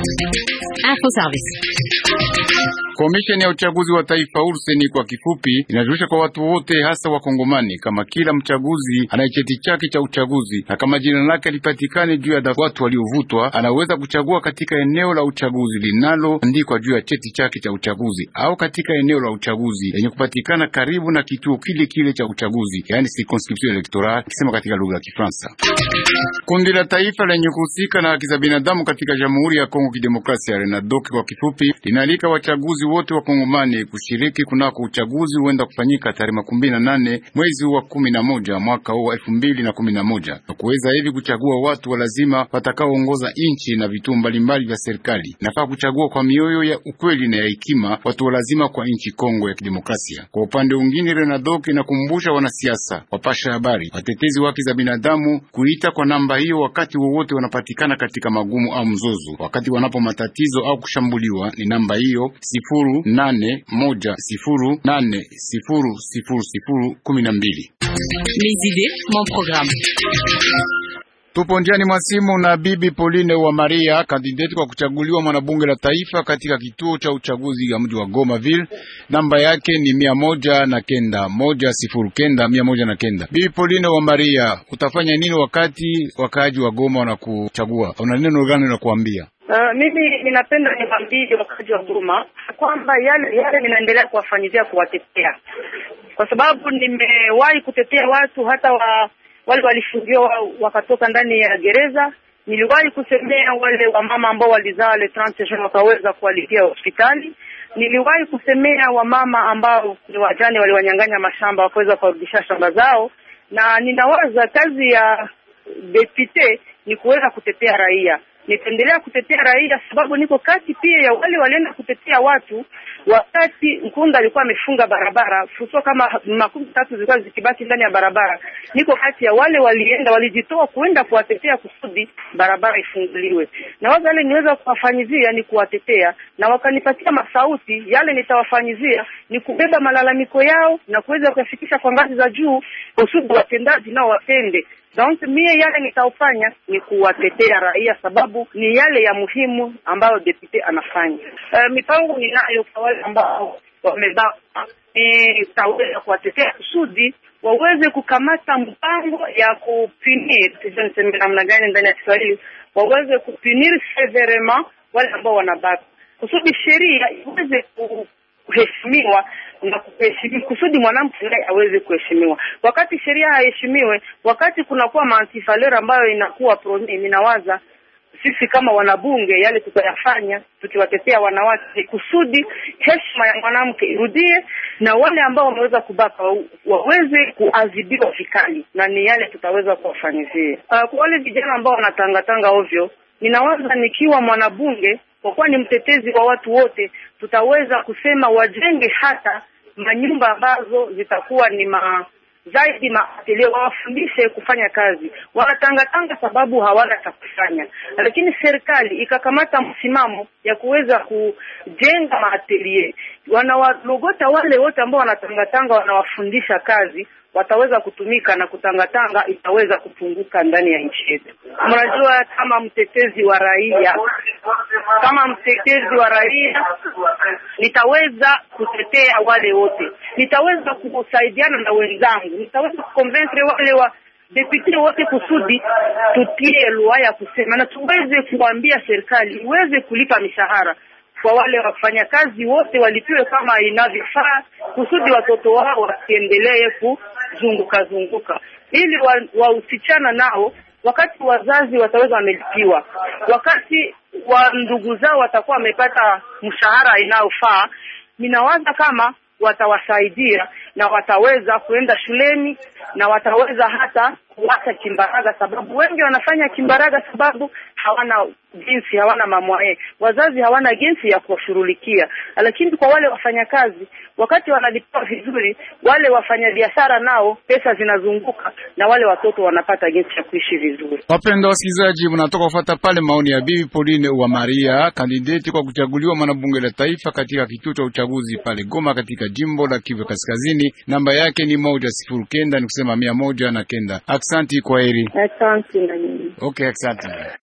Info Service. Komisheni ya uchaguzi wa taifa urseni kwa kifupi inajulisha kwa watu wote hasa wakongomani kama kila mchaguzi ana cheti chake cha uchaguzi na kama jina lake lipatikane juu ya watu waliovutwa, anaweza kuchagua katika eneo la uchaguzi linaloandikwa juu ya cheti chake cha uchaguzi au katika eneo la uchaguzi lenye kupatikana karibu na kituo kile cha uchaguzi, yani circonscription electorale kisema katika lugha ya Kifaransa. Kundi la taifa lenye kuhusika na haki za binadamu katika Jamhuri ya Kongo Kidemokrasia, RENADOC kwa kifupi, linaalika wachaguzi wote wa Kongomani kushiriki kunako uchaguzi huenda kufanyika tarehe 18 mwezi wa 11 mwaka huu 2011, na kuweza hivi kuchagua watu wa lazima watakaoongoza nchi na vituo mbalimbali vya serikali. Nafaa kuchagua kwa mioyo ya ukweli na ya hekima watu wa lazima kwa nchi Kongo ya Kidemokrasia. Kwa upande mwingine, RENADOC inakumbusha wanasiasa, wapasha habari, watetezi wa haki za binadamu kuita kwa namba hiyo wakati wowote wanapatikana katika magumu au mzozo, wakati wanapo matatizo au kushambuliwa. Ni namba hiyo 0810800012. Les idées, mon programme. Tupo njiani mwa simu na Bibi Pauline wa Maria, kandidati kwa kuchaguliwa mwanabunge la taifa katika kituo cha uchaguzi ya mji wa Gomaville. Namba yake ni 109 Bibi Pauline wa Maria, utafanya nini wakati wakaaji wa Goma wanakuchagua? Una neno gani la kuambia? Mimi ninapenda niwaambie wakaaji wa Goma kwamba yale ninaendelea kuwafanyia, kuwatetea, kwa sababu nimewahi kutetea watu hata wale walifungiwa wakatoka ndani ya gereza. Niliwahi kusemea wale wamama ambao walizaa le 30 June wakaweza kuwalipia hospitali. Niliwahi kusemea wamama ambao ni wajane waliwanyang'anya mashamba wakaweza kurudisha shamba zao, na ninawaza kazi ya depute ni kuweza kutetea raia. Nitaendelea kutetea raia sababu niko kati pia ya wale walienda kutetea watu wakati Nkunda alikuwa amefunga barabara, fuso kama 13 zilikuwa zikibaki ndani ya barabara. Niko kati ya wale walijitoa kuenda kuwatetea kusudi barabara ifunguliwe. Na wale niweza kuwafanyizia ni kuwatetea, na wakanipatia masauti. Yale nitawafanyizia ni kubeba malalamiko yao na kuweza kuyafikisha kwa ngazi za juu kusudi watendaji nao watende. Donc mie yale nitaufanya ni kuwatetea raia sababu ni yale ya muhimu ambayo depute anafanya. Mipango ninayo kwa wale ambao wamebaka taweza kuwatetea kusudi waweze kukamata mpango ya kupinir, niseme namna gani ndani ya Kiswahili, waweze kupinir severement wale ambao wanabaka kusudi sheria iweze kuheshimiwa na kuheshimiwa, kusudi mwanamke naye aweze kuheshimiwa. Wakati sheria haiheshimiwe, wakati kunakuwa maantifalera ambayo inakuwa proni, ninawaza sisi kama wanabunge yale tutayafanya tukiwatetea wanawake kusudi heshima ya mwanamke irudie na wale ambao wameweza kubaka waweze kuadhibiwa vikali, na ni yale tutaweza kuwafanyizia. Kwa wale vijana ambao wanatangatanga ovyo, ninawaza nikiwa mwanabunge kwa kuwa ni mtetezi wa watu wote, tutaweza kusema wajenge hata manyumba ambazo zitakuwa ni zaidi maatelier, wafundishe kufanya kazi. Wanatangatanga sababu hawana cha kufanya, lakini serikali ikakamata msimamo ya kuweza kujenga maatelier. Wanawalogota wale wote ambao wanatangatanga, wanawafundisha kazi, wataweza kutumika na kutangatanga itaweza kupunguka ndani ya nchi yetu. Mnajua kama mtetezi wa raia nitaweza kutetea wale wote. Nitaweza kusaidiana na wenzangu. Nitaweza kuconvaincre wale wa deputy wote kusudi tutie loi ya kusema na tuweze kuambia serikali iweze kulipa mishahara kwa wale wafanyakazi wote, walipiwe kama inavyofaa kusudi watoto wao wasiendelee kuzunguka ili wausichana nao wakati wazazi wataweza wamelipiwa, wakati wa ndugu zao watakuwa wamepata mshahara inayofaa. Ninawaza kama watawasaidia na wataweza kuenda shuleni na wataweza hata kuacha kimbaraga, sababu wengi wanafanya kimbaraga sababu hawana jinsi, hawana mamwae, wazazi hawana jinsi ya kuwashughulikia. Lakini kwa wale wafanyakazi wakati wanalipa vizuri, wale wafanyabiashara nao pesa zinazunguka na wale watoto wanapata jinsi ya kuishi vizuri. Wapenda wasikilizaji, mnatoka kufuata pale maoni ya Bibi Pauline wa Maria, kandidati kwa kuchaguliwa mwanabunge la taifa katika kituo cha uchaguzi pale Goma katika jimbo la Kivu Kaskazini. Namba yake ni 109, ni kusema 109. Asante, kwaheri. Asante na nini. Okay, asante.